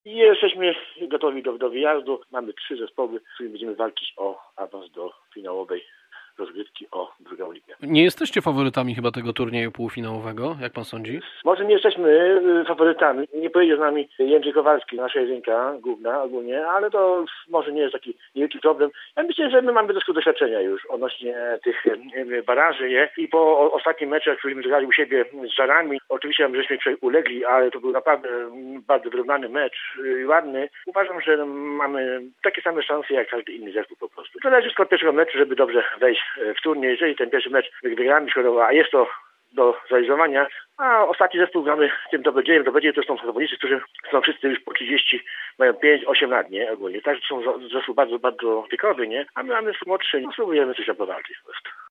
I jesteśmy gotowi do wyjazdu. Mamy 3 zespoły, z którymi będziemy walczyć o awans do finałowej rozgrywki o drugą ligę. Nie jesteście faworytami chyba tego turnieju półfinałowego, jak pan sądzi? Może nie jesteśmy faworytami. Nie pojedzie z nami Jędrzej Kowalski, nasza jedynka główna ogólnie, ale to może nie jest taki wielki problem. Ja myślę, że my mamy doświadczenia już odnośnie tych baraży, nie? I po ostatnim meczach, któryśmy zagrali u siebie z Żarami, oczywiście żeśmy ulegli, ale to był naprawdę bardzo wyrównany mecz, ładny. Uważam, że mamy takie same szanse jak każdy inny zespół po prostu. Zależy tylko od pierwszego meczu, żeby dobrze wejść w turniej. Jeżeli ten pierwszy mecz wygramy, a jest to do zrealizowania, a ostatni zespół gramy tym dobrodziejem. Dobrodzieje to są zawodnicy, którzy są wszyscy już po 30, mają 5-8 lat, nie? Ogólnie. Także są zespół bardzo, bardzo wiekowy, nie? A my mamy młodszy, spróbujemy coś tam powalczyć po prostu.